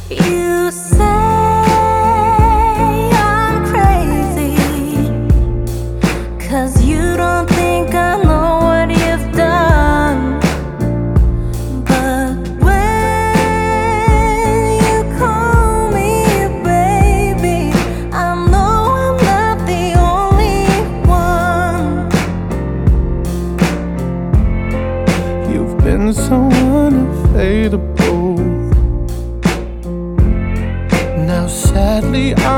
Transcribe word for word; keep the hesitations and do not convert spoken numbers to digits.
You say I'm crazy, 'cause you don't think I know what you've done. But when you call me baby, I know I'm not the only one. You've been so unavailable. Now sadly